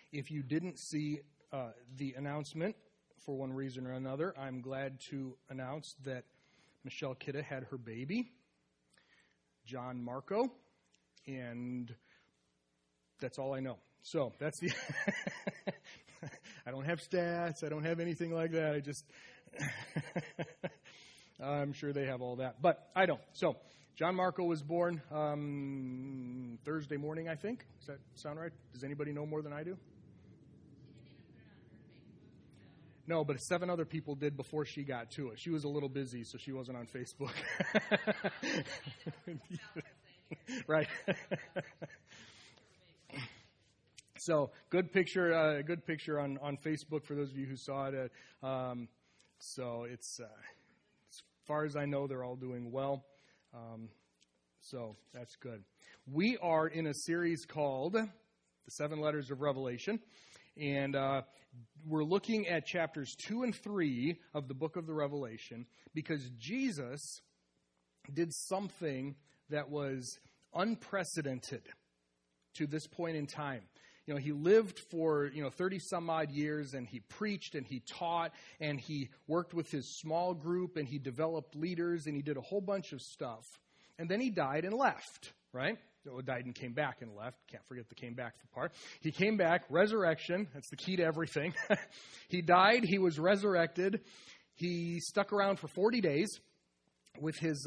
If you didn't see the announcement for one reason or another, I'm glad to announce that Michelle Kidda had her baby, John Marco, and that's all I know. So that's the... I don't have stats. I don't have anything like that. I just... I'm sure they have all that, but I don't. So John Marco was born Thursday morning, I think. Does that sound right? Does anybody know more than I do? No, but 7 other people did before she got to it. She was a little busy, so she wasn't on Facebook. Right. So good picture on Facebook for those of you who saw it. So it's as far as I know, they're all doing well. So that's good. We are in a series called The 7 Letters of Revelation, and we're looking at chapters 2 and 3 of the book of the Revelation because Jesus did something that was unprecedented to this point in time. You know, he lived for, 30 some odd years, and he preached and he taught and he worked with his small group and he developed leaders and he did a whole bunch of stuff. And then he died and left, right? So died and came back and left. Can't forget the came back part. He came back, resurrection. That's the key to everything. He died. He was resurrected. He stuck around for 40 days with his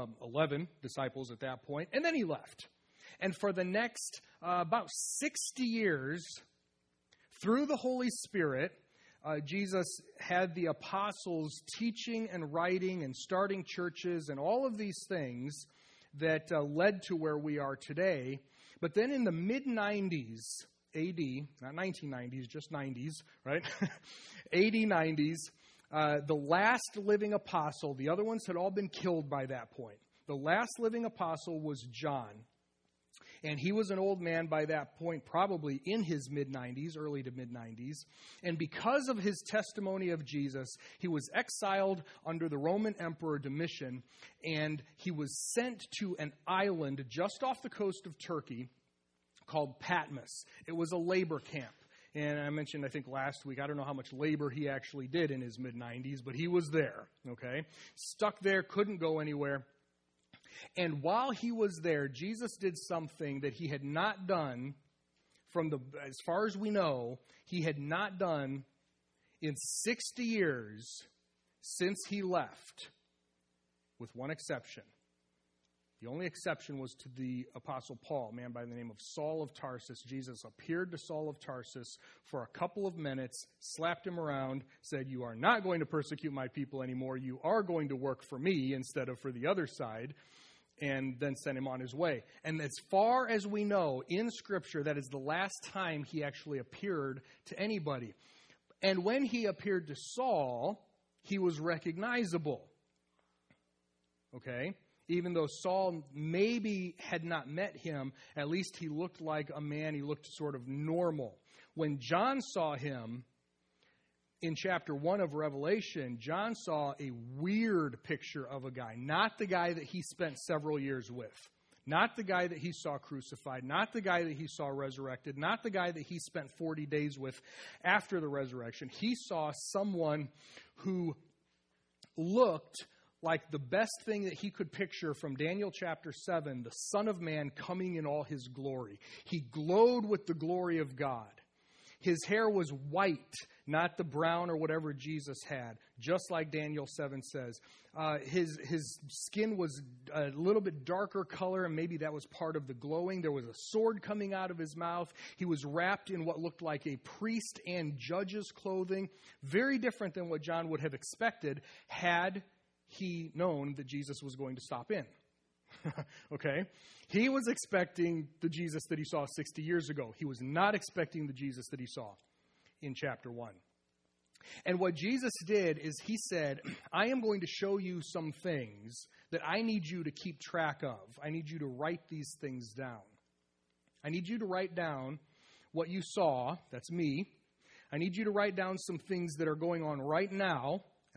11 disciples at that point, and then he left. And for the next about 60 years, through the Holy Spirit, Jesus had the apostles teaching and writing and starting churches and all of these things that led to where we are today. But then in the mid-90s, AD, not 1990s, just 90s, right? AD 90s, the last living apostle, the other ones had all been killed by that point. The last living apostle was John. And he was an old man by that point, probably in his mid-90s, early to mid-90s. And because of his testimony of Jesus, he was exiled under the Roman Emperor Domitian, and he was sent to an island just off the coast of Turkey called Patmos. It was a labor camp. And I mentioned, I think last week, I don't know how much labor he actually did in his mid-90s, but he was there, okay? Stuck there, couldn't go anywhere. And while he was there, Jesus did something that he had not done as far as we know, he had not done in 60 years since he left, with one exception. The only exception was to the Apostle Paul, a man by the name of Saul of Tarsus. Jesus appeared to Saul of Tarsus for a couple of minutes, slapped him around, said, "You are not going to persecute my people anymore. You are going to work for me instead of for the other side," and then sent him on his way. And as far as we know, in Scripture, that is the last time he actually appeared to anybody. And when he appeared to Saul, he was recognizable. Okay? Even though Saul maybe had not met him, at least he looked like a man. He looked sort of normal. When John saw him in chapter 1 of Revelation, John saw a weird picture of a guy. Not the guy that he spent several years with. Not the guy that he saw crucified. Not the guy that he saw resurrected. Not the guy that he spent 40 days with after the resurrection. He saw someone who looked like the best thing that he could picture from Daniel chapter 7, the Son of Man coming in all his glory. He glowed with the glory of God. His hair was white, not the brown or whatever Jesus had, just like Daniel 7 says. His skin was a little bit darker color, and maybe that was part of the glowing. There was a sword coming out of his mouth. He was wrapped in what looked like a priest and judge's clothing. Very different than what John would have expected had he known that Jesus was going to stop in. Okay? He was expecting the Jesus that he saw 60 years ago. He was not expecting the Jesus that he saw in chapter 1. And what Jesus did is he said, I am going to show you some things that I need you to keep track of. I need you to write these things down. I need you to write down what you saw. That's me. I need you to write down some things that are going on right now.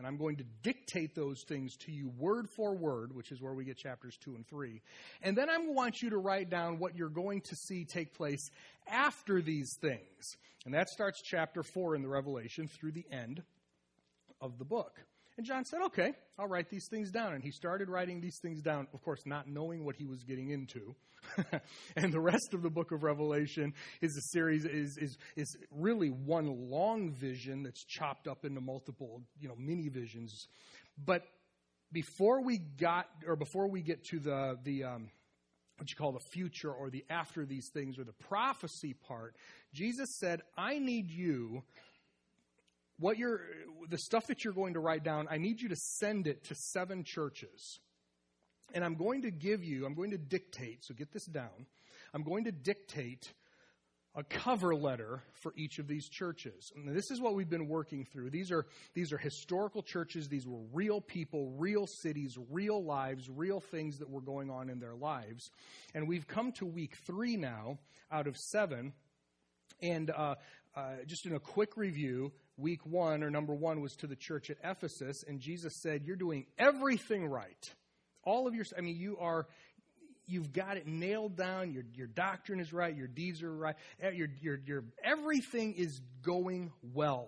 And I'm going to dictate those things to you word for word, which is where we get chapters 2 and 3. And then I want you to write down what you're going to see take place after these things. And that starts chapter 4 in the Revelation through the end of the book. And John said, okay, I'll write these things down. And he started writing these things down, of course, not knowing what he was getting into. And the rest of the book of Revelation is a series, is really one long vision that's chopped up into multiple, mini visions. But before we get to the what you call the future or the after these things or the prophecy part, Jesus said, I need you, the stuff that you're going to write down, I need you to send it to 7 churches. And I'm going to dictate, so get this down, I'm going to dictate a cover letter for each of these churches. And this is what we've been working through. These are historical churches. These were real people, real cities, real lives, real things that were going on in their lives. And we've come to week 3 now out of 7. And just in a quick review, week 1, or number 1, was to the church at Ephesus. And Jesus said, you're doing everything right. All of you've got it nailed down. Your doctrine is right. Your deeds are right. Everything is going well.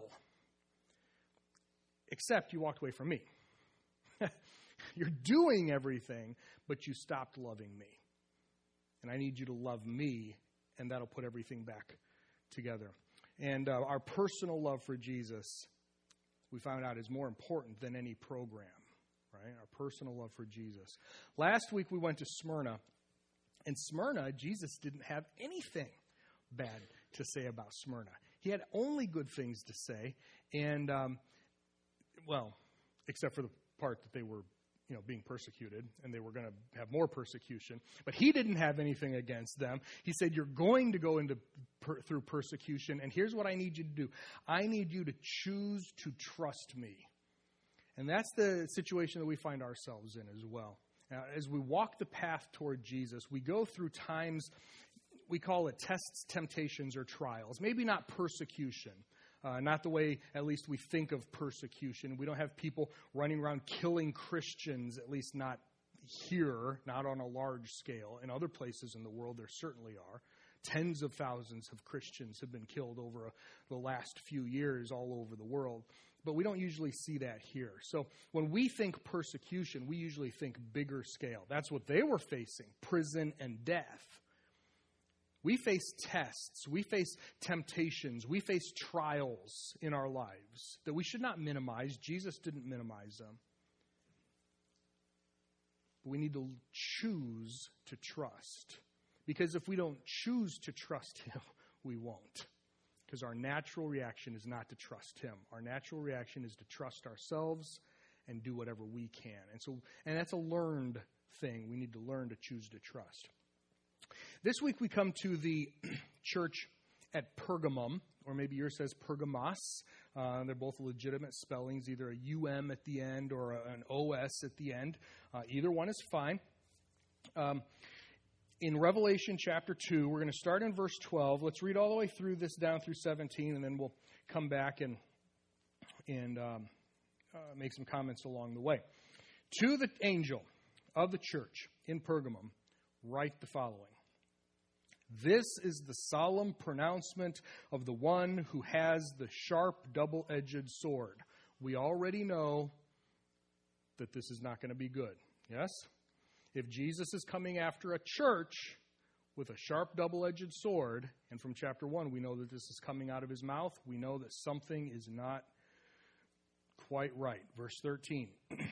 Except you walked away from me. You're doing everything, but you stopped loving me. And I need you to love me, and that'll put everything back together. And our personal love for Jesus, we found out, is more important than any program. Right? Our personal love for Jesus. Last week we went to Smyrna. And Smyrna, Jesus didn't have anything bad to say about Smyrna. He had only good things to say. And, except for the part that they were, being persecuted. And they were going to have more persecution. But he didn't have anything against them. He said, you're going to go through persecution. And here's what I need you to do. I need you to choose to trust me. And that's the situation that we find ourselves in as well. As we walk the path toward Jesus, we go through times, we call it tests, temptations, or trials. Maybe not persecution, not the way at least we think of persecution. We don't have people running around killing Christians, at least not here, not on a large scale. In other places in the world, there certainly are. Tens of thousands of Christians have been killed over the last few years all over the world. But we don't usually see that here. So when we think persecution, we usually think bigger scale. That's what they were facing, prison and death. We face tests. We face temptations. We face trials in our lives that we should not minimize. Jesus didn't minimize them. But we need to choose to trust. Because if we don't choose to trust him, we won't. Because our natural reaction is not to trust him. Our natural reaction is to trust ourselves and do whatever we can. And that's a learned thing. We need to learn to choose to trust. This week we come to the church at Pergamum, or maybe yours says Pergamos. They're both legitimate spellings, either a U-M at the end or an O-S at the end. Either one is fine. In Revelation chapter 2, we're going to start in verse 12. Let's read all the way through this down through 17, and then we'll come back and make some comments along the way. To the angel of the church in Pergamum, write the following. This is the solemn pronouncement of the one who has the sharp, double-edged sword. We already know that this is not going to be good. Yes? If Jesus is coming after a church with a sharp double-edged sword, and from chapter 1 we know that this is coming out of his mouth, we know that something is not quite right. Verse 13.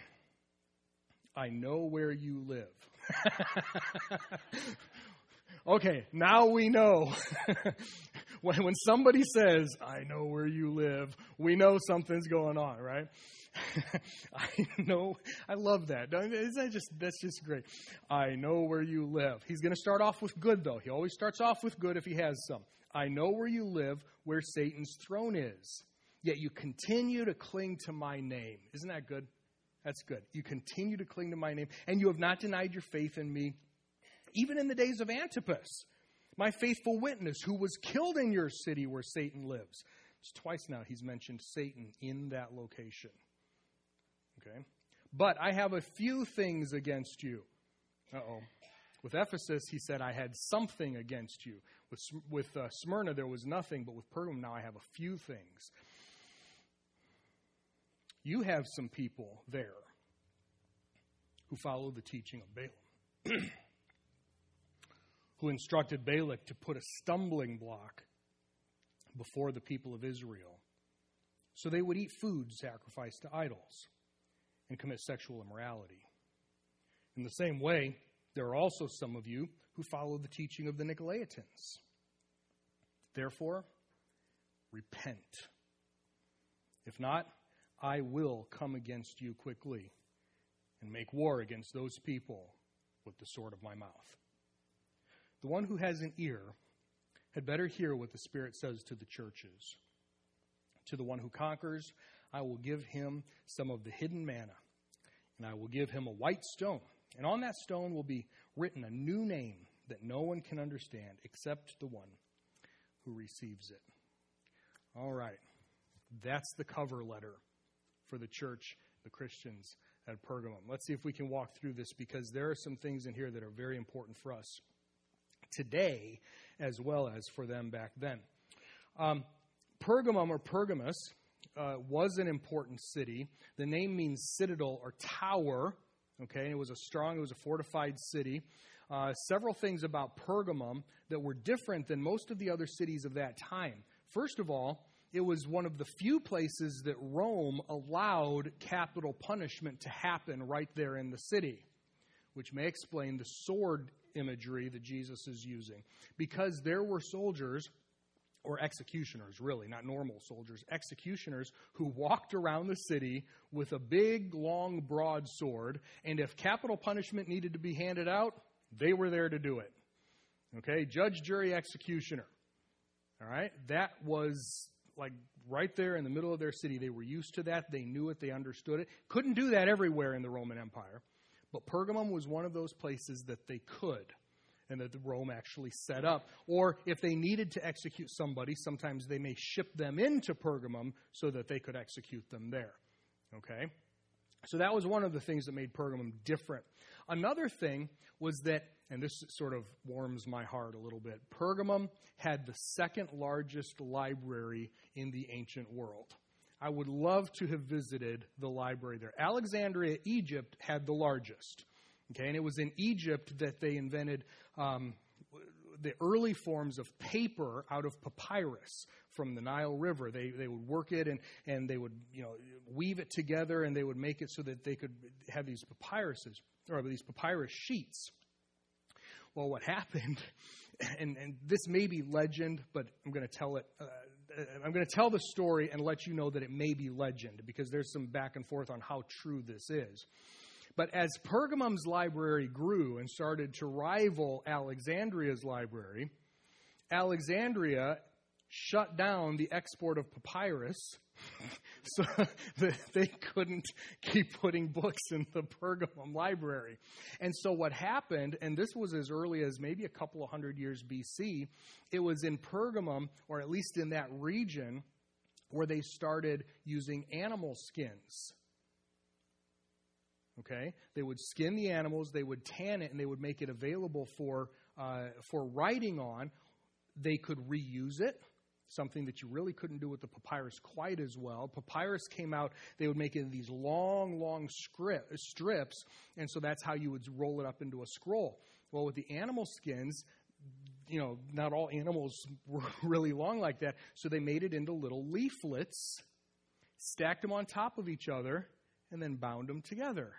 I know where you live. Okay, now we know. When somebody says, I know where you live, we know something's going on, right? I know. I love that. That's just great. I know where you live. He's going to start off with good, though. He always starts off with good if he has some. I know where you live, where Satan's throne is. Yet you continue to cling to my name. Isn't that good? That's good. You continue to cling to my name, and you have not denied your faith in me, even in the days of Antipas, my faithful witness, who was killed in your city where Satan lives. It's twice now he's mentioned Satan in that location. Okay? But I have a few things against you. With Ephesus, he said, I had something against you. With Smyrna, there was nothing, but with Pergamum, now I have a few things. You have some people there who follow the teaching of Balaam, who instructed Balak to put a stumbling block before the people of Israel, so they would eat food sacrificed to idols and commit sexual immorality. In the same way, there are also some of you who follow the teaching of the Nicolaitans. Therefore, repent. If not, I will come against you quickly and make war against those people with the sword of my mouth. The one who has an ear had better hear what the Spirit says to the churches. To the one who conquers, I will give him some of the hidden manna, and I will give him a white stone. And on that stone will be written a new name that no one can understand except the one who receives it. All right. That's the cover letter for the church, the Christians at Pergamum. Let's see if we can walk through this, because there are some things in here that are very important for us today as well as for them back then. Pergamum, or Pergamus, was an important city. The name means citadel or tower. Okay, it was a fortified city. Several things about Pergamum that were different than most of the other cities of that time. First of all, it was one of the few places that Rome allowed capital punishment to happen right there in the city, which may explain the sword imagery that Jesus is using. Because there were soldiers, or executioners, really, not normal soldiers, executioners who walked around the city with a big, long, broad sword, and if capital punishment needed to be handed out, they were there to do it. Okay, judge, jury, executioner. All right, that was like right there in the middle of their city. They were used to that. They knew it. They understood it. Couldn't do that everywhere in the Roman Empire, but Pergamum was one of those places that they could, and that Rome actually set up. Or if they needed to execute somebody, sometimes they may ship them into Pergamum so that they could execute them there. Okay? So that was one of the things that made Pergamum different. Another thing was that, and this sort of warms my heart a little bit, Pergamum had the second largest library in the ancient world. I would love to have visited the library there. Alexandria, Egypt, had the largest. Okay, and it was in Egypt that they invented the early forms of paper out of papyrus from the Nile River. They would work it and they would weave it together, and they would make it so that they could have these papyruses, or these papyrus sheets. Well, what happened, and this may be legend, but I'm going to tell it. I'm going to tell the story and let you know that it may be legend, because there's some back and forth on how true this is. But as Pergamum's library grew and started to rival Alexandria's library, Alexandria shut down the export of papyrus so that they couldn't keep putting books in the Pergamum library. And so what happened, and this was as early as maybe a couple of hundred years BC, it was in Pergamum, or at least in that region, where they started using animal skins. Okay, they would skin the animals, they would tan it, and they would make it available for writing on. They could reuse it, something that you really couldn't do with the papyrus quite as well. Papyrus came out, they would make it in these long strips, and so that's how you would roll it up into a scroll. Well, with the animal skins, not all animals were really long like that, so they made it into little leaflets, stacked them on top of each other, and then bound them together.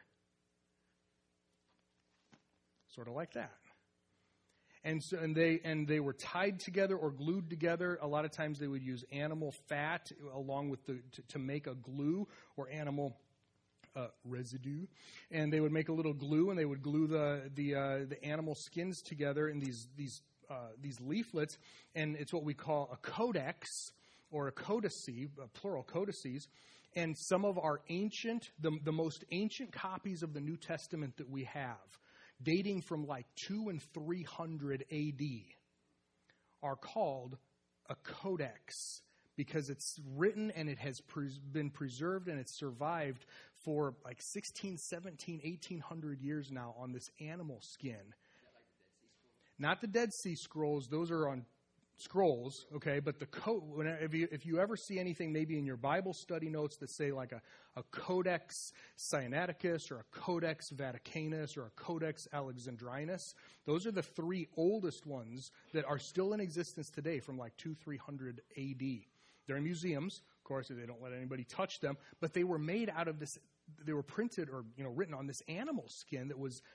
Sort of like that. And they were tied together or glued together. A lot of times they would use animal fat along with to make a glue, or animal residue. And they would make a little glue, and they would glue the animal skins together in these leaflets. And it's what we call a codex, or a codice, plural codices. And some of our the most ancient copies of the New Testament that we have, dating from like 200 and 300 AD, are called a codex, because it's written and it has been preserved and it's survived for like 16, 17, 1800 years now on this animal skin. Not the Dead Sea Scrolls. Those are on scrolls, okay? But if you ever see anything maybe in your Bible study notes that say like a Codex Sinaiticus or a Codex Vaticanus or a Codex Alexandrinus, those are the three oldest ones that are still in existence today from like 200-300 AD. They're in museums. Of course, they don't let anybody touch them, but they were made out of this, they were printed or written on this animal skin that was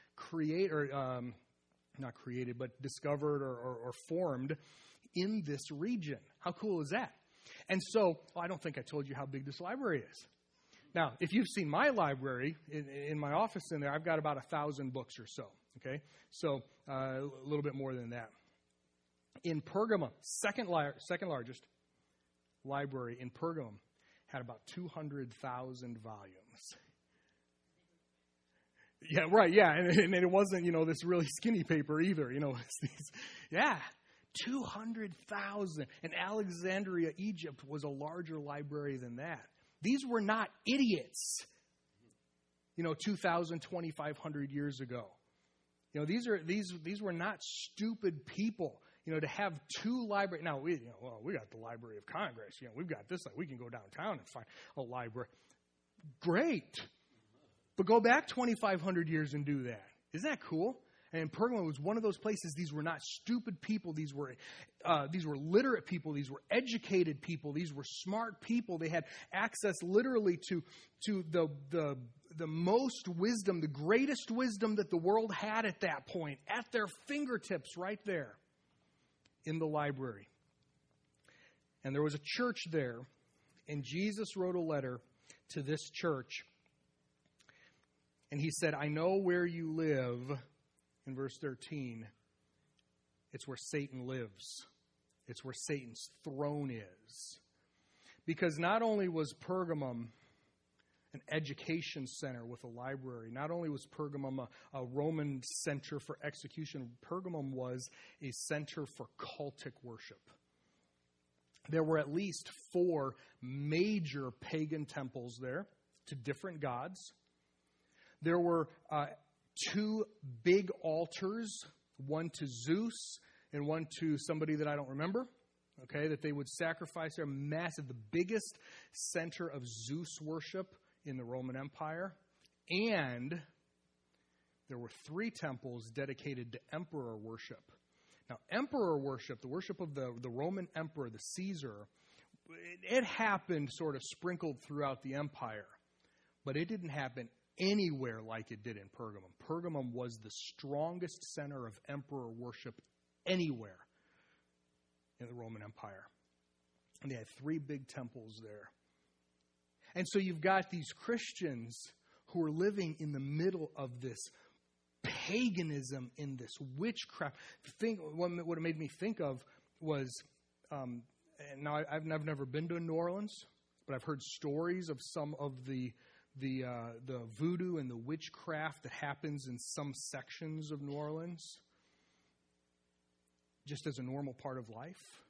not created, but discovered or formed in this region. How cool is that? And so, I don't think I told you how big this library is. Now, if you've seen my library, in my office in there, I've got about 1,000 books or so, okay? So, a little bit more than that. In Pergamum, second largest library in Pergamum, had about 200,000 volumes. Yeah, right, yeah, and it wasn't, this really skinny paper either, it's these, yeah, 200,000. And Alexandria, Egypt, was a larger library than that. These were not idiots, 2,000, 2,500 years ago. These were not stupid people. To have two libraries. Now, we got the Library of Congress. We've got this. We can go downtown and find a library. Great. But go back 2,500 years and do that. Isn't that cool? And Pergamum was one of those places. These were not stupid people. These were literate people. These were educated people. These were smart people. They had access literally to the most wisdom, the greatest wisdom that the world had at that point, at their fingertips right there in the library. And there was a church there, and Jesus wrote a letter to this church. And he said, I know where you live. In verse 13, it's where Satan lives. It's where Satan's throne is. Because not only was Pergamum an education center with a library, not only was Pergamum a Roman center for execution, Pergamum was a center for cultic worship. There were at least 4 major pagan temples there to different gods. There were 2 big altars, one to Zeus and one to somebody that I don't remember, okay, that they would sacrifice there. Massive, the biggest center of Zeus worship in the Roman Empire. And there were 3 temples dedicated to emperor worship. Now, emperor worship, the worship of the Roman emperor, the Caesar, it happened sort of sprinkled throughout the empire. But it didn't happen anywhere like it did in Pergamum. Pergamum was the strongest center of emperor worship anywhere in the Roman Empire. And they had 3 big temples there. And so you've got these Christians who are living in the middle of this paganism, in this witchcraft. What it made me think of was, now I've never been to New Orleans, but I've heard stories of some of the voodoo and the witchcraft that happens in some sections of New Orleans, just as a normal part of life.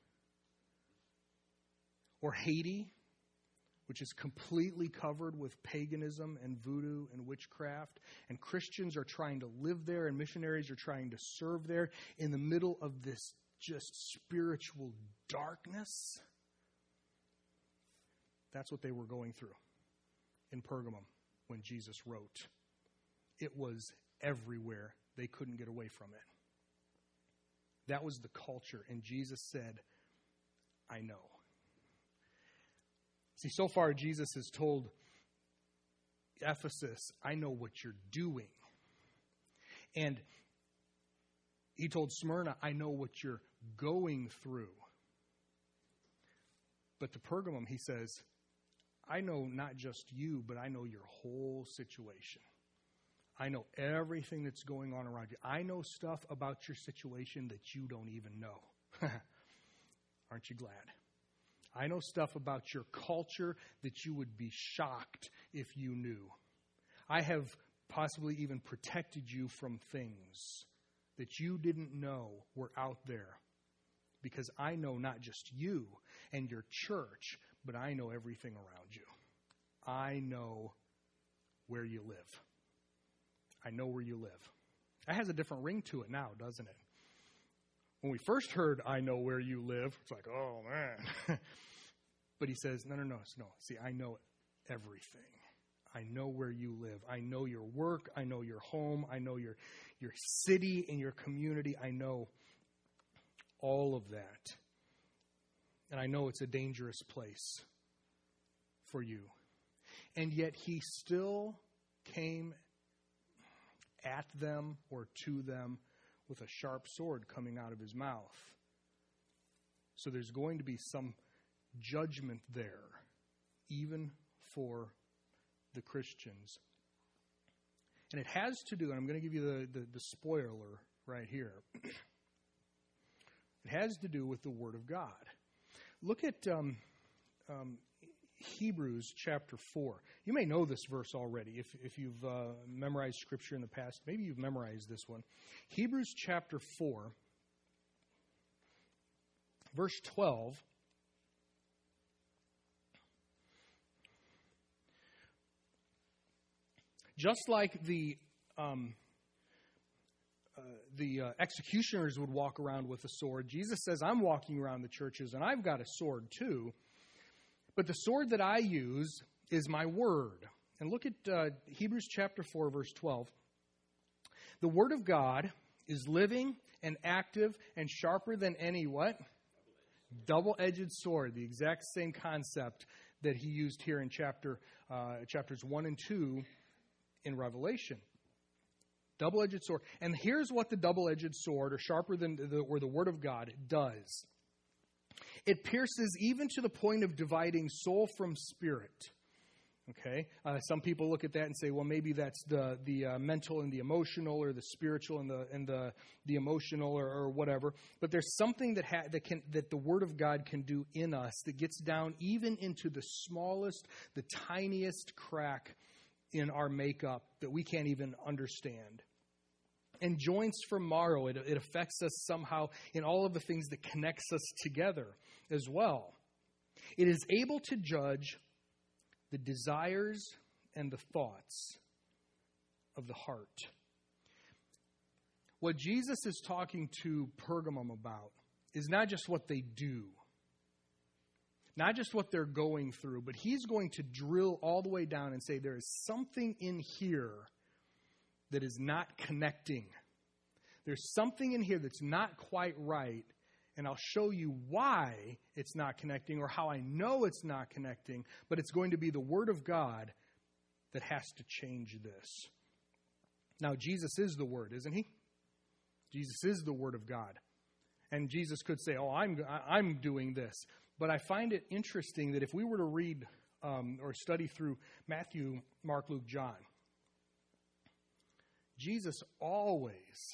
Or Haiti, which is completely covered with paganism and voodoo and witchcraft. And Christians are trying to live there, and missionaries are trying to serve there in the middle of this just spiritual darkness. That's what they were going through in Pergamum when Jesus wrote. It was everywhere. They couldn't get away from it. That was the culture. And Jesus said, I know. See, so far Jesus has told Ephesus, I know what you're doing. And he told Smyrna, I know what you're going through. But to Pergamum, he says, I know not just you, but I know your whole situation. I know everything that's going on around you. I know stuff about your situation that you don't even know. Aren't you glad? I know stuff about your culture that you would be shocked if you knew. I have possibly even protected you from things that you didn't know were out there because I know not just you and your church, but I know everything around you. I know where you live. I know where you live. That has a different ring to it now, doesn't it? When we first heard, I know where you live, it's like, oh, man. But he says, no. See, I know everything. I know where you live. I know your work. I know your home. I know your city and your community. I know all of that. And I know it's a dangerous place for you. And yet he still came at them or to them with a sharp sword coming out of his mouth. So there's going to be some judgment there, even for the Christians. And it has to do, and I'm going to give you the spoiler right here. It has to do with the Word of God. Look at Hebrews chapter 4. You may know this verse already if you've memorized Scripture in the past. Maybe you've memorized this one. Hebrews chapter 4, verse 12. Just like the executioners would walk around with a sword, Jesus says, I'm walking around the churches and I've got a sword too. But the sword that I use is my word. And look at Hebrews chapter 4, verse 12. The word of God is living and active and sharper than any what? Double-edged sword. The exact same concept that he used here in chapters 1 and 2 in Revelation. Double-edged sword. And here's what the double-edged sword, or sharper than the word of God, does. It pierces even to the point of dividing soul from spirit. Okay? Some people look at that and say, well, maybe that's the mental and the emotional, or the spiritual and the emotional, or whatever. But there's something that the Word of God can do in us that gets down even into the smallest, the tiniest crack in our makeup that we can't even understand. And joints from marrow, it affects us somehow in all of the things that connects us together as well. It is able to judge the desires and the thoughts of the heart. What Jesus is talking to Pergamum about is not just what they do, not just what they're going through, but he's going to drill all the way down and say there is something in here that is not connecting. There's something in here that's not quite right, and I'll show you why it's not connecting, or how I know it's not connecting, but it's going to be the Word of God that has to change this. Now, Jesus is the Word, isn't he? Jesus is the Word of God. And Jesus could say, oh, I'm doing this. But I find it interesting that if we were to read or study through Matthew, Mark, Luke, John, Jesus always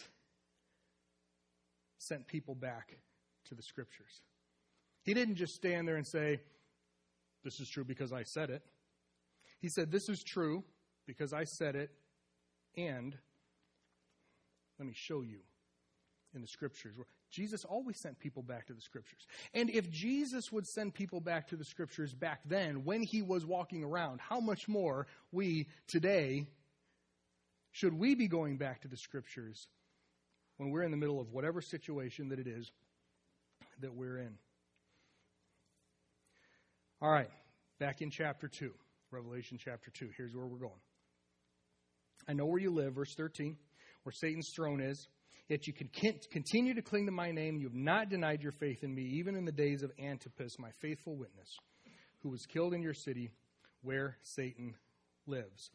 sent people back to the Scriptures. He didn't just stand there and say, this is true because I said it. He said, this is true because I said it, and let me show you in the Scriptures. Jesus always sent people back to the Scriptures. And if Jesus would send people back to the Scriptures back then, when he was walking around, how much more we today should we be going back to the Scriptures when we're in the middle of whatever situation that it is that we're in? All right, back in chapter 2, Revelation chapter 2. Here's where we're going. I know where you live, verse 13, where Satan's throne is. Yet you can continue to cling to my name. You have not denied your faith in me, even in the days of Antipas, my faithful witness, who was killed in your city where Satan lives.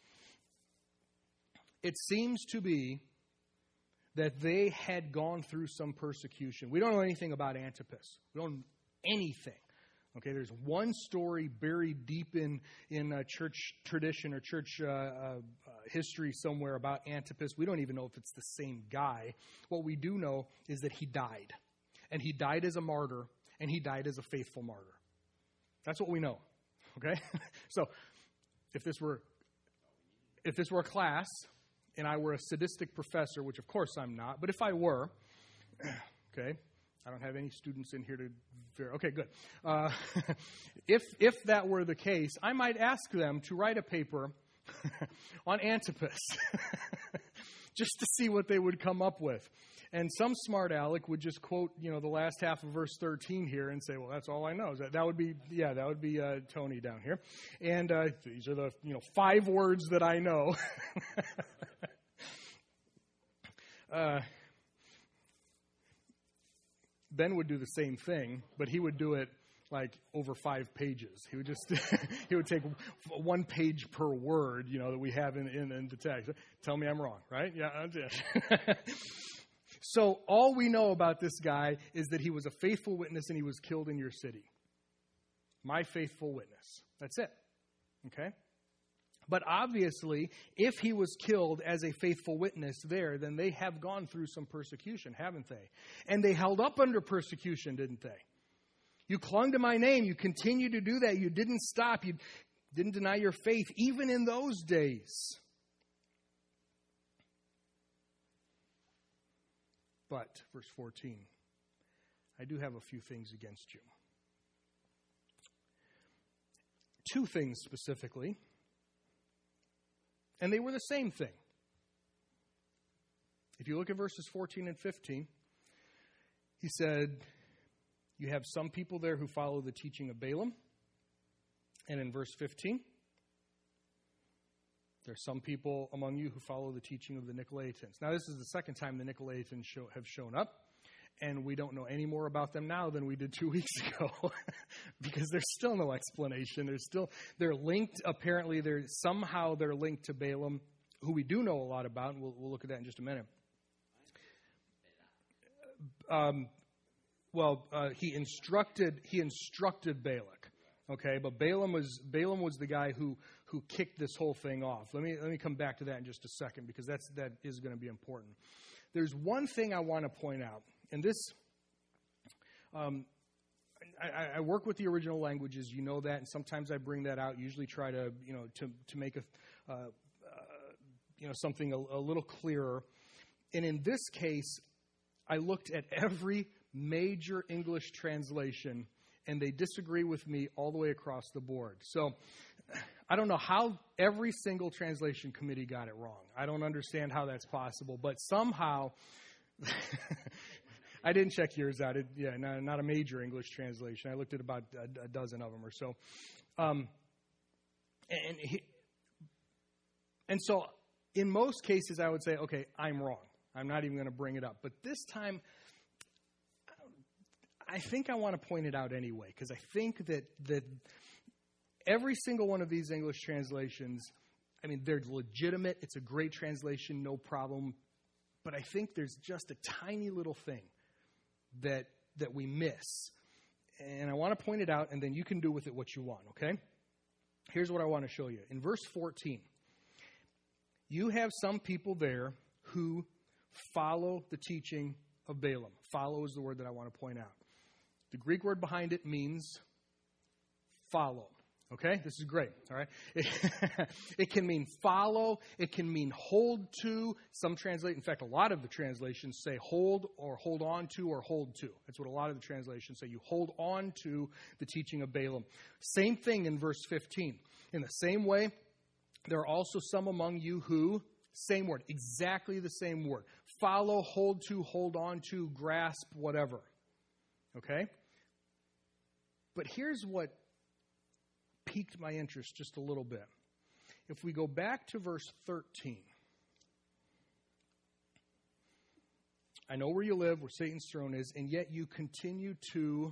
It seems to be that they had gone through some persecution. We don't know anything about Antipas. We don't know anything. Okay, there's one story buried deep in church tradition or church history somewhere about Antipas. We don't even know if it's the same guy. What we do know is that he died. And he died as a martyr, and he died as a faithful martyr. That's what we know. Okay? So, if this were a class, and I were a sadistic professor, which of course I'm not, but if I were, okay, I don't have any students in here to verify. Okay, good. If that were the case, I might ask them to write a paper on Antipas just to see what they would come up with. And some smart aleck would just quote, the last half of verse 13 here and say, well, that's all I know. That would be Tony down here. And these are the, 5 words that I know. Ben would do the same thing, but he would do it like over 5 pages. He would just he would take 1 page per word, that we have in the text. Tell me I'm wrong, right? Yeah, I'm just. So all we know about this guy is that he was a faithful witness and he was killed in your city. My faithful witness. That's it. Okay? But obviously, if he was killed as a faithful witness there, then they have gone through some persecution, haven't they? And they held up under persecution, didn't they? You clung to my name. You continued to do that. You didn't stop. You didn't deny your faith, even in those days. But, verse 14, I do have a few things against you. 2 things specifically. And they were the same thing. If you look at verses 14 and 15, he said, you have some people there who follow the teaching of Balaam. And in verse 15, there are some people among you who follow the teaching of the Nicolaitans. Now, this is the second time the Nicolaitans have shown up. And we don't know any more about them now than we did 2 weeks ago because there's still no explanation. They're linked. Apparently, they're linked to Balaam, who we do know a lot about, and we'll look at that in just a minute. He instructed Balak. Okay, but Balaam was the guy who kicked this whole thing off. Let me come back to that in just a second because that is going to be important. There's one thing I want to point out. And this, I work with the original languages, you know that, and sometimes I bring that out. Usually try to, to make something a little clearer. And in this case, I looked at every major English translation, and they disagree with me all the way across the board. So I don't know how every single translation committee got it wrong. I don't understand how that's possible, but somehow. I didn't check yours out. Not a major English translation. I looked at about a dozen of them or so. And so in most cases, I would say, okay, I'm wrong. I'm not even going to bring it up. But this time, I think I want to point it out anyway, because I think that every single one of these English translations, they're legitimate. It's a great translation, no problem. But I think there's just a tiny little thing that we miss. And I want to point it out, and then you can do with it what you want, okay? Here's what I want to show you. In verse 14, you have some people there who follow the teaching of Balaam. Follow is the word that I want to point out. The Greek word behind it means follow. Okay, this is great, all right? It can mean follow. It can mean hold to. In fact, a lot of the translations say hold or hold on to or hold to. That's what a lot of the translations say. You hold on to the teaching of Balaam. Same thing in verse 15. In the same way, there are also some among you who, same word, exactly the same word. Follow, hold to, hold on to, grasp, whatever. Okay? But here's what piqued my interest just a little bit. If we go back to verse 13, I know where you live, where Satan's throne is, and yet you continue to,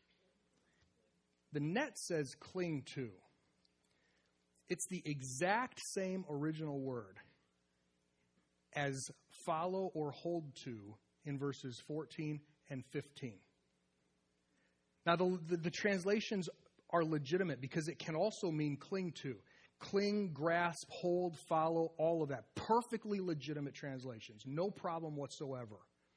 the net says cling to. It's the exact same original word as follow or hold to in verses 14 and 15. Now, the translations are legitimate because it can also mean cling to. Cling, grasp, hold, follow, all of that. Perfectly legitimate translations. No problem whatsoever.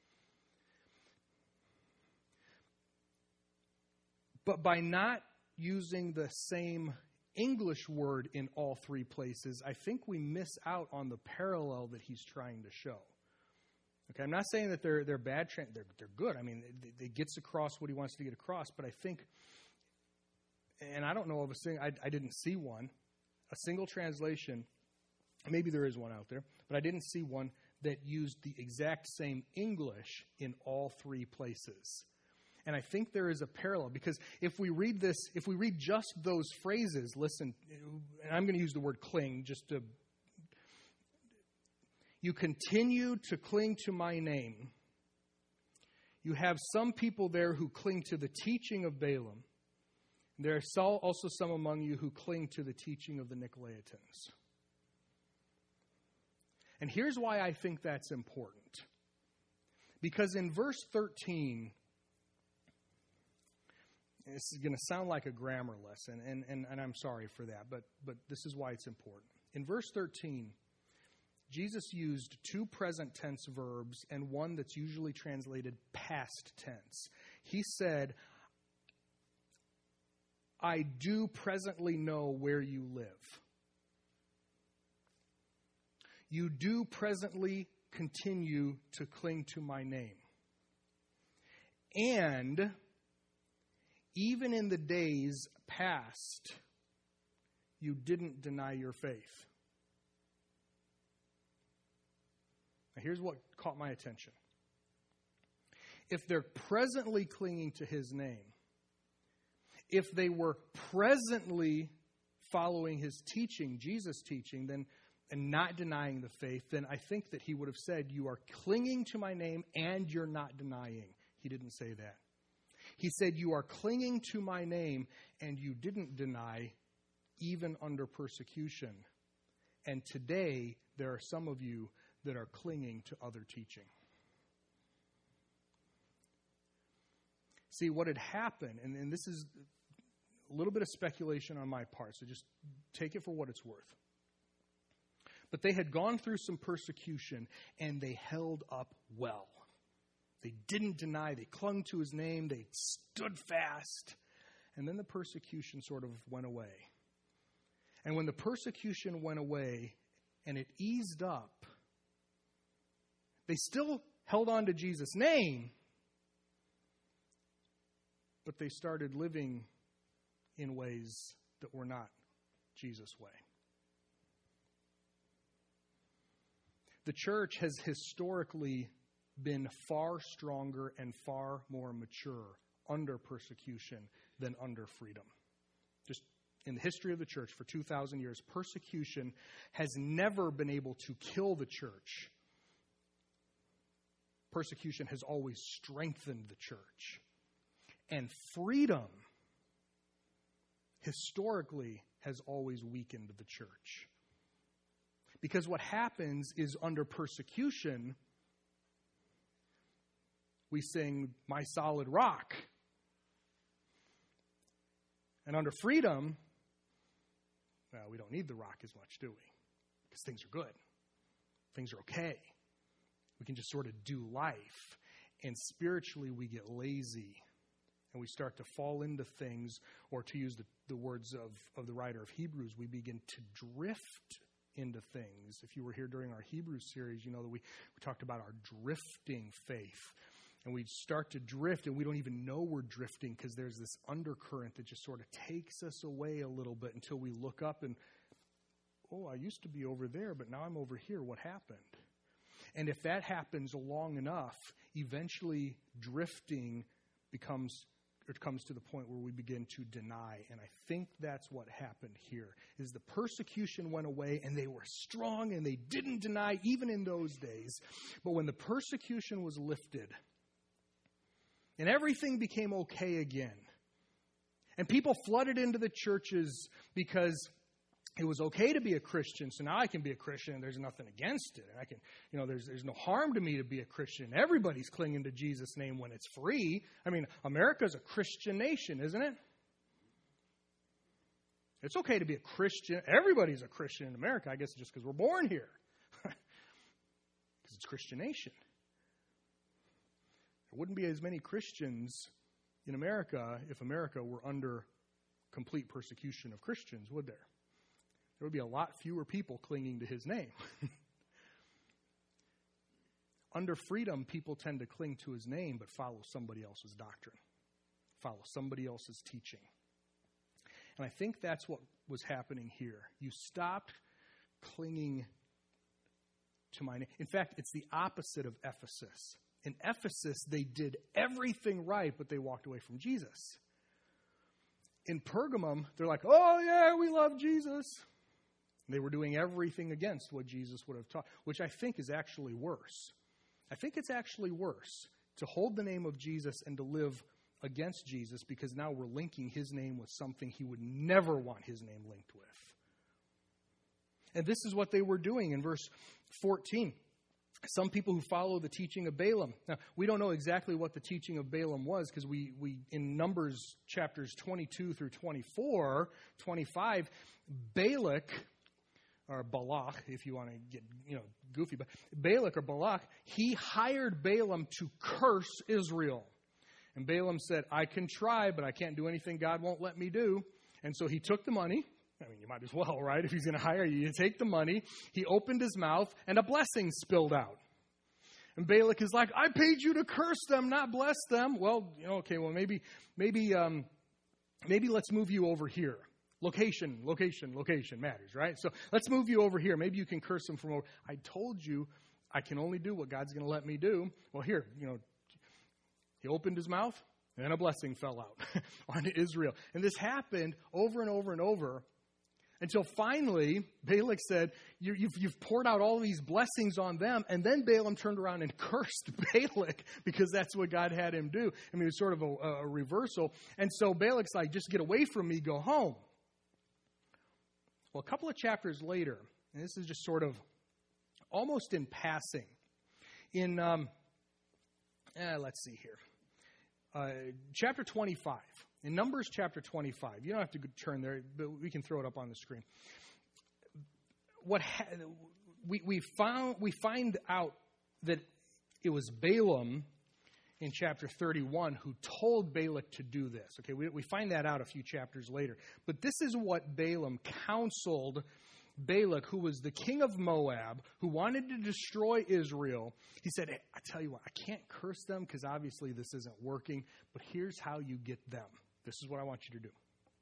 But by not using the same English word in all 3 places, I think we miss out on the parallel that he's trying to show. Okay, I'm not saying that they're bad. They're good. I mean, it gets across what he wants to get across. But I think, and I don't know of a single, I didn't see one, a single translation. Maybe there is one out there, but I didn't see one that used the exact same English in all three places. And I think there is a parallel, because if we read just those phrases, listen, and I'm going to use the word cling just to, you continue to cling to my name. You have some people there who cling to the teaching of Balaam. There are also some among you who cling to the teaching of the Nicolaitans. And here's why I think that's important. Because in verse 13, this is going to sound like a grammar lesson, and I'm sorry for that, but this is why it's important. In verse 13, Jesus used two present tense verbs and one that's usually translated past tense. He said, I do presently know where you live. You do presently continue to cling to my name. And even in the days past, you didn't deny your faith. Now, here's what caught my attention. If they're presently clinging to his name, if they were presently following his teaching, Jesus' teaching, then and not denying the faith, then I think that he would have said, you are clinging to my name and you're not denying. He didn't say that. He said, you are clinging to my name and you didn't deny even under persecution. And today, there are some of you that are clinging to other teaching. See, what had happened, and this is a little bit of speculation on my part, so just take it for what it's worth. But they had gone through some persecution, and they held up well. They didn't deny. They clung to his name. They stood fast. And then the persecution sort of went away. And when the persecution went away and it eased up, they still held on to Jesus' name, but they started living in ways that were not Jesus' way. The church has historically been far stronger and far more mature under persecution than under freedom. Just in the history of the church for 2,000 years, persecution has never been able to kill the church. Persecution has always strengthened the church. And freedom, historically, has always weakened the church. Because what happens is under persecution, we sing, my solid rock. And under freedom, well, we don't need the rock as much, do we? Because things are good. Things are okay. We can just sort of do life. And spiritually, we get lazy. And we start to fall into things, or to use the words of the writer of Hebrews, we begin to drift into things. If you were here during our Hebrews series, you know that we talked about our drifting faith. And we start to drift, and we don't even know we're drifting because there's this undercurrent that just sort of takes us away a little bit until we look up and, oh, I used to be over there, but now I'm over here. What happened? And if that happens long enough, eventually drifting comes to the point where we begin to deny. And I think that's what happened here, is the persecution went away and they were strong and they didn't deny even in those days. But when the persecution was lifted and everything became okay again, and people flooded into the churches because it was okay to be a Christian, so now I can be a Christian and there's nothing against it. And I can, there's no harm to me to be a Christian. Everybody's clinging to Jesus' name when it's free. I mean, America's a Christian nation, isn't it? It's okay to be a Christian. Everybody's a Christian in America, I guess just because we're born here. Because it's a Christian nation. There wouldn't be as many Christians in America if America were under complete persecution of Christians, would there? There would be a lot fewer people clinging to his name. under freedom, people tend to cling to his name, but follow somebody else's doctrine, follow somebody else's teaching. And I think that's what was happening here. You stopped clinging to my name. In fact, it's the opposite of Ephesus. In Ephesus, they did everything right, but they walked away from Jesus. In Pergamum, they're like, oh yeah, we love Jesus. They were doing everything against what Jesus would have taught, which I think is actually worse. I think it's actually worse to hold the name of Jesus and to live against Jesus, because now we're linking his name with something he would never want his name linked with. And this is what they were doing in verse 14. Some people who follow the teaching of Balaam. Now, we don't know exactly what the teaching of Balaam was, because we in Numbers chapters 22 through 24, 25, Balak, or Balak, if you want to get goofy, but Balak or Balak, he hired Balaam to curse Israel. And Balaam said, I can try, but I can't do anything God won't let me do. And so he took the money. I mean, you might as well, right? If he's going to hire you, you take the money. He opened his mouth, and a blessing spilled out. And Balak is like, I paid you to curse them, not bless them. Well, okay, well, maybe let's move you over here. Location matters, right? So let's move you over here. Maybe you can curse them from over. I told you I can only do what God's going to let me do. Well, here, he opened his mouth, and then a blessing fell out on Israel. And this happened over and over and over until finally Balak said, you've poured out all these blessings on them. And then Balaam turned around and cursed Balak, because that's what God had him do. I mean, it was sort of a reversal. And so Balak's like, just get away from me, go home. Well, a couple of chapters later, and this is just sort of almost in passing, in, let's see here. Chapter 25. In Numbers chapter 25. You don't have to turn there, but we can throw it up on the screen. We find out that it was Balaam in chapter 31 who told Balak to do this. Okay, we find that out a few chapters later. But this is what Balaam counseled Balak, who was the king of Moab, who wanted to destroy Israel. He said, hey, I tell you what, I can't curse them because obviously this isn't working, but here's how you get them. This is what I want you to do.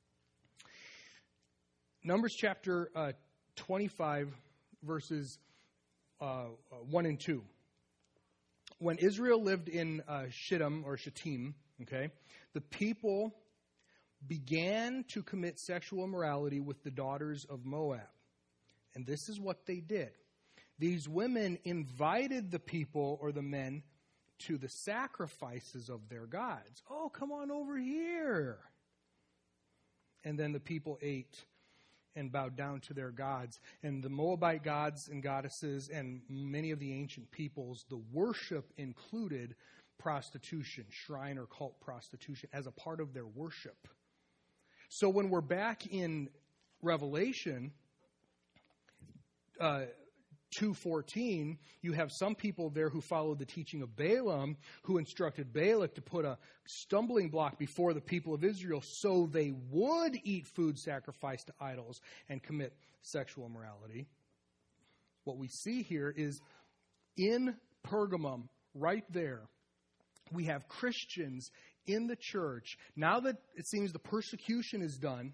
Numbers chapter 25, verses 1 and 2. When Israel lived in Shittim, or Shittim, okay, the people began to commit sexual immorality with the daughters of Moab. And this is what they did. These women invited the people, or the men, to the sacrifices of their gods. Oh, come on over here. And then the people ate and bowed down to their gods. And the Moabite gods and goddesses and many of the ancient peoples, the worship included prostitution, shrine or cult prostitution, as a part of their worship. So when we're back in Revelation 2:14, you have some people there who followed the teaching of Balaam, who instructed Balak to put a stumbling block before the people of Israel so they would eat food sacrificed to idols and commit sexual immorality. What we see here is in Pergamum, right there, we have Christians in the church. Now that it seems the persecution is done,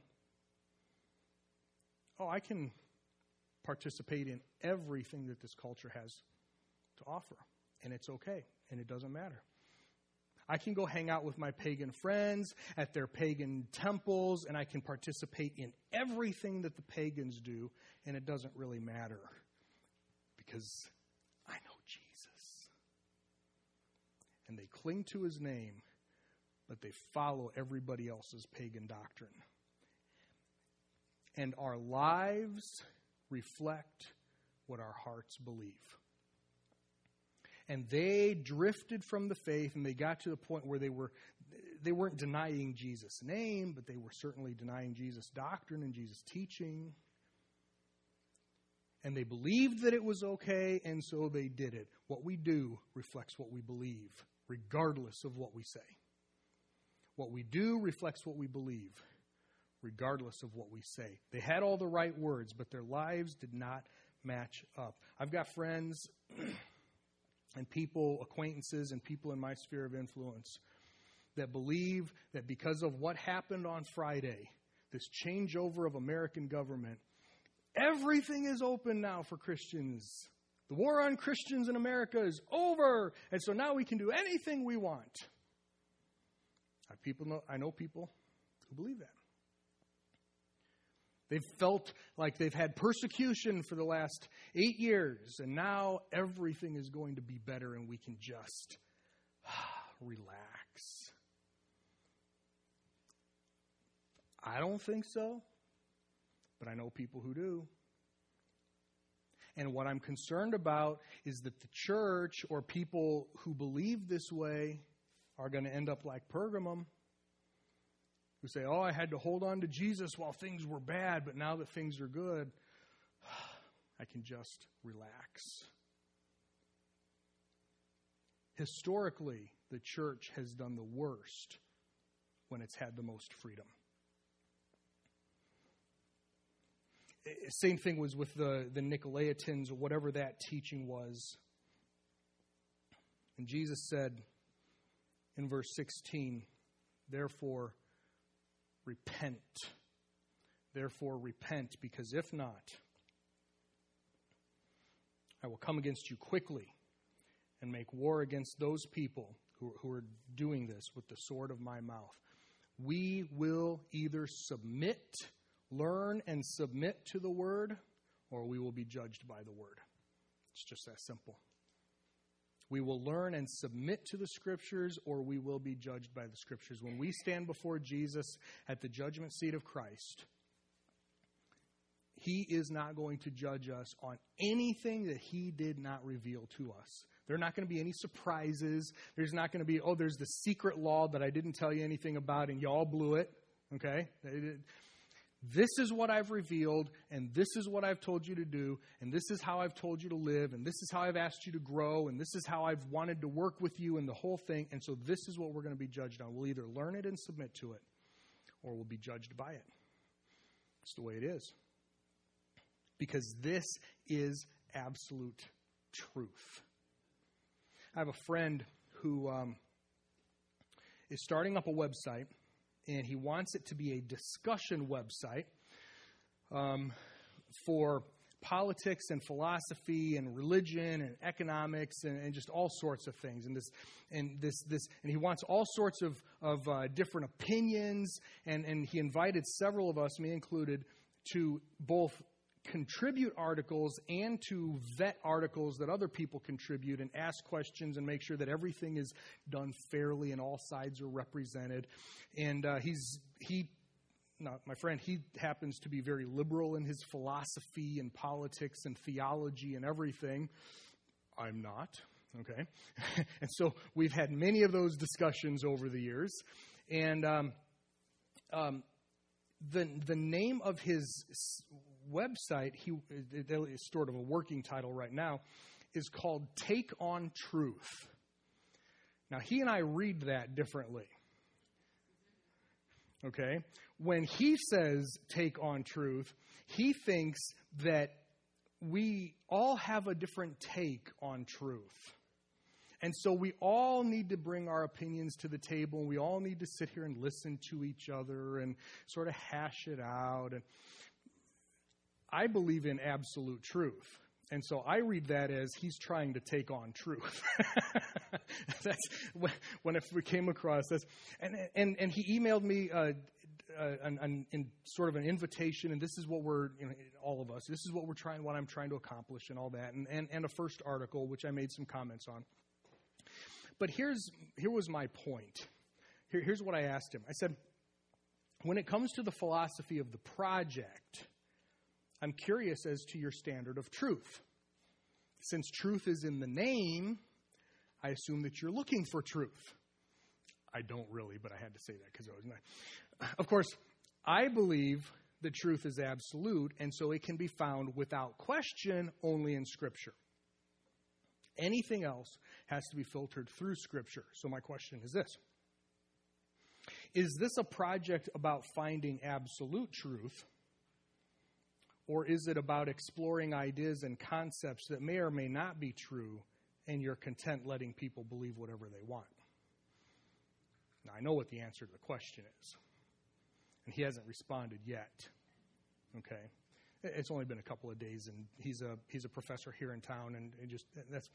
I can participate in everything that this culture has to offer. And it's okay. And it doesn't matter. I can go hang out with my pagan friends at their pagan temples, and I can participate in everything that the pagans do, and it doesn't really matter because I know Jesus. And they cling to his name, but they follow everybody else's pagan doctrine. And our lives reflect what our hearts believe. And they drifted from the faith, and they got to the point where they weren't denying Jesus' name, but they were certainly denying Jesus' doctrine and Jesus' teaching. And they believed that it was okay, and so they did it. What we do reflects what we believe, regardless of what we say. What we do reflects what we believe, regardless of what we say. They had all the right words, but their lives did not match up. I've got friends and people, acquaintances, and people in my sphere of influence that believe that because of what happened on Friday, this changeover of American government, everything is open now for Christians. The war on Christians in America is over, and so now we can do anything we want. I know people who believe that. They've felt like they've had persecution for the last 8 years, and now everything is going to be better and we can just relax. I don't think so, but I know people who do. And what I'm concerned about is that the church or people who believe this way are going to end up like Pergamum, who say, I had to hold on to Jesus while things were bad, but now that things are good, I can just relax. Historically, the church has done the worst when it's had the most freedom. Same thing was with the Nicolaitans or whatever that teaching was. And Jesus said in verse 16, therefore repent. Therefore repent, because if not, I will come against you quickly and make war against those people who are doing this with the sword of my mouth. We will either learn and submit to the word, or we will be judged by the word. It's just that simple. We will learn and submit to the Scriptures, or we will be judged by the Scriptures. When we stand before Jesus at the judgment seat of Christ, He is not going to judge us on anything that He did not reveal to us. There are not going to be any surprises. There's not going to be, there's the secret law that I didn't tell you anything about and y'all blew it. Okay? This is what I've revealed, and this is what I've told you to do, and this is how I've told you to live, and this is how I've asked you to grow, and this is how I've wanted to work with you and the whole thing. And so this is what we're going to be judged on. We'll either learn it and submit to it, or we'll be judged by it. It's the way it is. Because this is absolute truth. I have a friend who is starting up a website, and he wants it to be a discussion website for politics and philosophy and religion and economics and just all sorts of things. And he wants all sorts of different opinions. And he invited several of us, me included, to both contribute articles and to vet articles that other people contribute and ask questions and make sure that everything is done fairly and all sides are represented. And my friend, he happens to be very liberal in his philosophy and politics and theology and everything. I'm not, okay? And so we've had many of those discussions over the years. And the name of his website, it's sort of a working title right now, is called Take on Truth. Now, he and I read that differently. Okay? When he says take on truth, he thinks that we all have a different take on truth. And so we all need to bring our opinions to the table, and we all need to sit here and listen to each other and sort of hash it out. And I believe in absolute truth. And so I read that as he's trying to take on truth. That's when we came across this. And he emailed me in sort of an invitation, and this is what we're, all of us, this is what I'm trying to accomplish and all that, and a first article, which I made some comments on. But here was my point. Here's what I asked him. I said, when it comes to the philosophy of the project, I'm curious as to your standard of truth. Since truth is in the name, I assume that you're looking for truth. I don't really, but I had to say that because I was nice. Of course, I believe the truth is absolute, and so it can be found without question only in Scripture. Anything else has to be filtered through Scripture. So my question is this. Is this a project about finding absolute truth? Or is it about exploring ideas and concepts that may or may not be true and you're content letting people believe whatever they want? Now, I know what the answer to the question is, and he hasn't responded yet. Okay, it's only been a couple of days, and he's a professor here in town, and that's.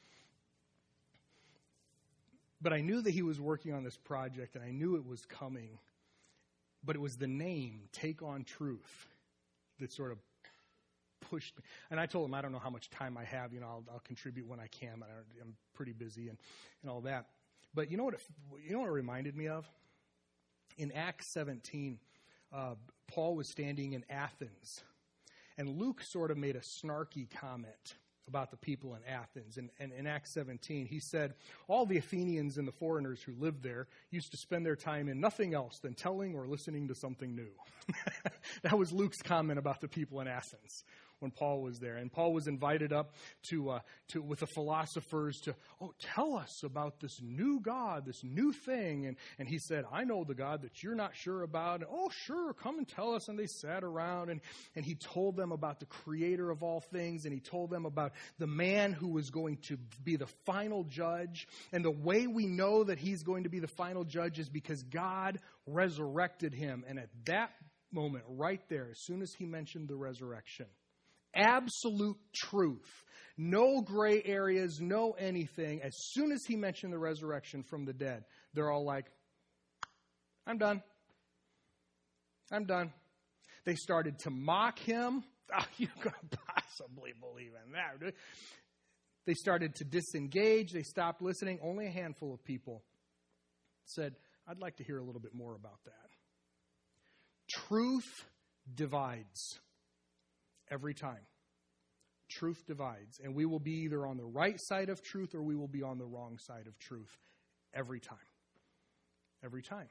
But I knew that he was working on this project, and I knew it was coming. But it was the name, Take on Truth, that sort of pushed me. And I told him, I don't know how much time I have. I'll contribute when I can. I'm pretty busy and all that. But you know what it reminded me of? In Acts 17, Paul was standing in Athens, and Luke sort of made a snarky comment about the people in Athens. And in Acts 17, he said, all the Athenians and the foreigners who lived there used to spend their time in nothing else than telling or listening to something new. That was Luke's comment about the people in Athens when Paul was there. And Paul was invited up to with the philosophers to, tell us about this new God, this new thing. And he said, I know the God that you're not sure about. And, sure, come and tell us. And they sat around and he told them about the creator of all things. And he told them about the man who was going to be the final judge. And the way we know that he's going to be the final judge is because God resurrected him. And at that moment, right there, as soon as he mentioned the resurrection, absolute truth, no gray areas, no anything. As soon as he mentioned the resurrection from the dead, they're all like, I'm done. I'm done. They started to mock him. You couldn't possibly believe in that. They started to disengage. They stopped listening. Only a handful of people said, I'd like to hear a little bit more about that. Truth divides. Every time. Truth divides. And we will be either on the right side of truth or we will be on the wrong side of truth. Every time. Every time.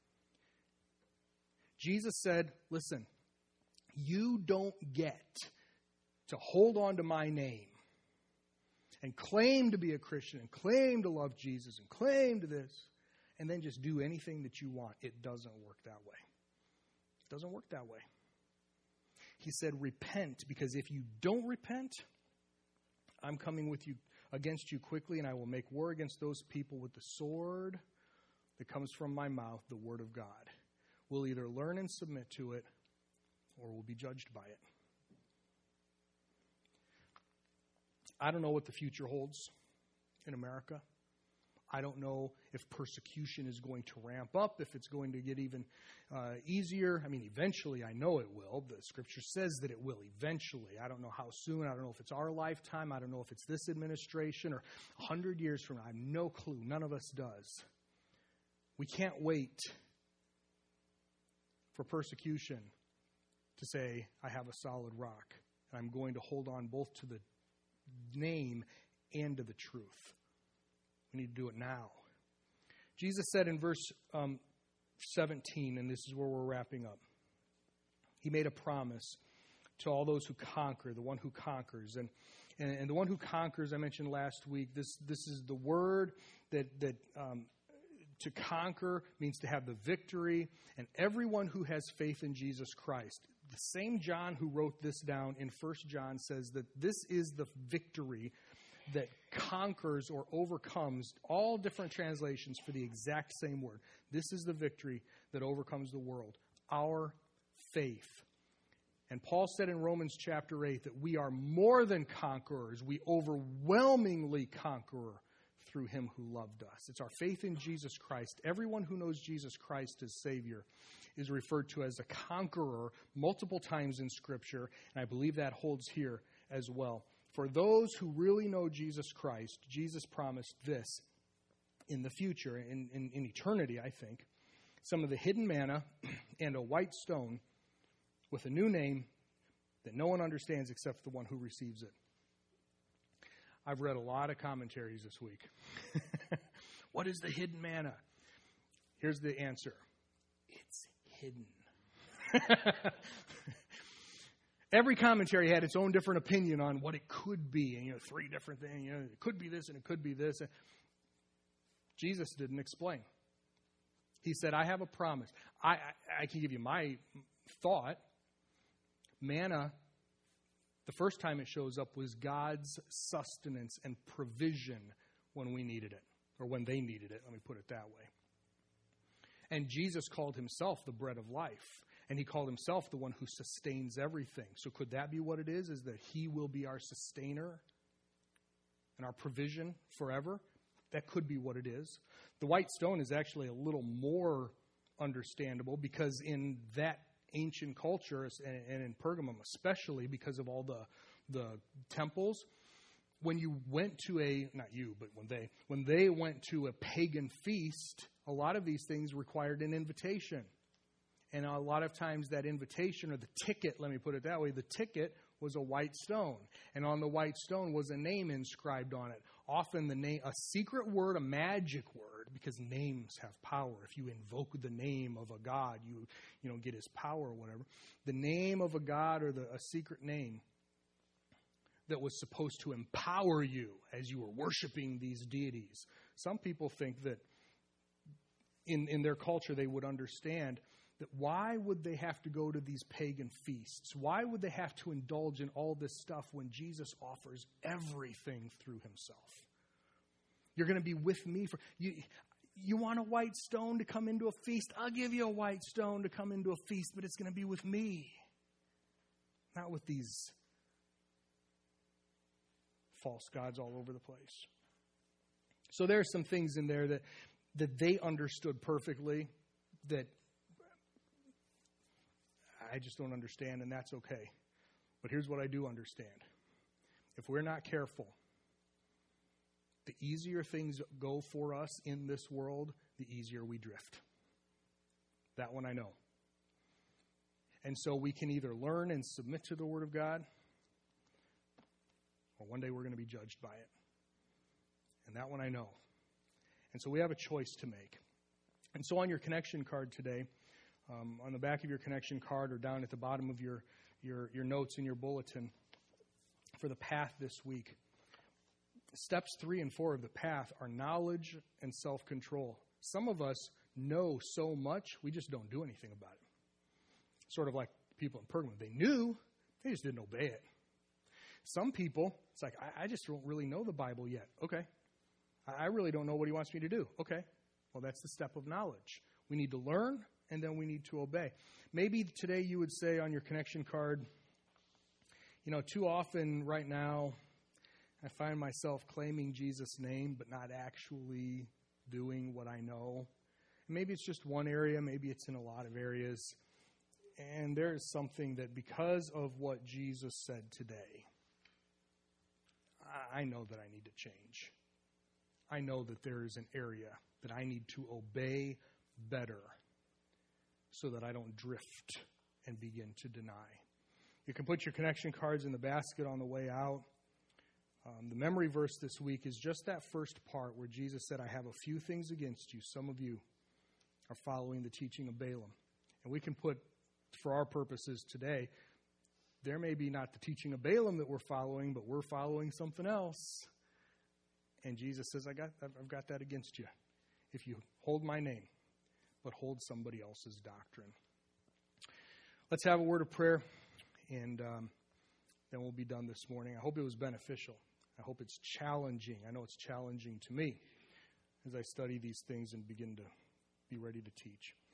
Jesus said, listen, you don't get to hold on to my name and claim to be a Christian and claim to love Jesus and claim to this and then just do anything that you want. It doesn't work that way. It doesn't work that way. He said, repent, because if you don't repent, I'm coming against you quickly, and I will make war against those people with the sword that comes from my mouth, the word of God. We'll either learn and submit to it, or we'll be judged by it. I don't know what the future holds in America. I don't know if persecution is going to ramp up, if it's going to get even easier. I mean, eventually, I know it will. The Scripture says that it will eventually. I don't know how soon. I don't know if it's our lifetime. I don't know if it's this administration or 100 years from now. I have no clue. None of us does. We can't wait for persecution to say, I have a solid rock, and I'm going to hold on both to the name and to the truth. We need to do it now. Jesus said in verse 17, and this is where we're wrapping up, he made a promise to all those who conquer, the one who conquers. And the one who conquers, I mentioned last week, this is the word that to conquer means to have the victory. And everyone who has faith in Jesus Christ, the same John who wrote this down in 1 John says that this is the victory that conquers or overcomes, all different translations for the exact same word. This is the victory that overcomes the world, our faith. And Paul said in Romans chapter 8 that we are more than conquerors. We overwhelmingly conquer through him who loved us. It's our faith in Jesus Christ. Everyone who knows Jesus Christ as Savior is referred to as a conqueror multiple times in Scripture, and I believe that holds here as well. For those who really know Jesus Christ, Jesus promised this in the future, in eternity, I think. Some of the hidden manna and a white stone with a new name that no one understands except the one who receives it. I've read a lot of commentaries this week. What is the hidden manna? Here's the answer. It's hidden. Every commentary had its own different opinion on what it could be. And, three different things. It could be this and it could be this. Jesus didn't explain. He said, I have a promise. I can give you my thought. Manna, the first time it shows up was God's sustenance and provision when we needed it, or when they needed it. Let me put it that way. And Jesus called himself the bread of life, and he called himself the one who sustains everything. So could that be what it is that he will be our sustainer and our provision forever? That could be what it is. The white stone is actually a little more understandable because in that ancient culture, and in Pergamum especially, because of all the temples, when you went to when they went to a pagan feast, a lot of these things required an invitation. And a lot of times that invitation, or the ticket, let me put it that way, the ticket was a white stone. And on the white stone was a name inscribed on it. Often the name, a secret word, a magic word, because names have power. If you invoke the name of a god, you get his power or whatever. The name of a god, or a secret name that was supposed to empower you as you were worshiping these deities. Some people think that in their culture they would understand that why would they have to go to these pagan feasts? Why would they have to indulge in all this stuff when Jesus offers everything through himself? You're going to be with me for... You want a white stone to come into a feast? I'll give you a white stone to come into a feast, but it's going to be with me. Not with these false gods all over the place. So there are some things in there that they understood perfectly that I just don't understand, and that's okay. But here's what I do understand. If we're not careful, the easier things go for us in this world, the easier we drift. That one I know. And so we can either learn and submit to the Word of God, or one day we're going to be judged by it. And that one I know. And so we have a choice to make. And so on your connection card today, on the back of your connection card or down at the bottom of your notes in your bulletin for the path this week, steps 3 and 4 of the path are knowledge and self-control. Some of us know so much, we just don't do anything about it. Sort of like people in Pergamum. They knew, they just didn't obey it. Some people, it's like, I just don't really know the Bible yet. Okay. I really don't know what he wants me to do. Okay. Well, that's the step of knowledge. We need to learn, and then we need to obey. Maybe today you would say on your connection card, too often right now, I find myself claiming Jesus' name, but not actually doing what I know. And maybe it's just one area, maybe it's in a lot of areas. And there is something that because of what Jesus said today, I know that I need to change. I know that there is an area that I need to obey better so that I don't drift and begin to deny. You can put your connection cards in the basket on the way out. The memory verse this week is just that first part where Jesus said, I have a few things against you. Some of you are following the teaching of Balaam. And we can put, for our purposes today, there may be not the teaching of Balaam that we're following, but we're following something else. And Jesus says, I've got that against you. If you hold my name, but hold somebody else's doctrine. Let's have a word of prayer, and then we'll be done this morning. I hope it was beneficial. I hope it's challenging. I know it's challenging to me as I study these things and begin to be ready to teach.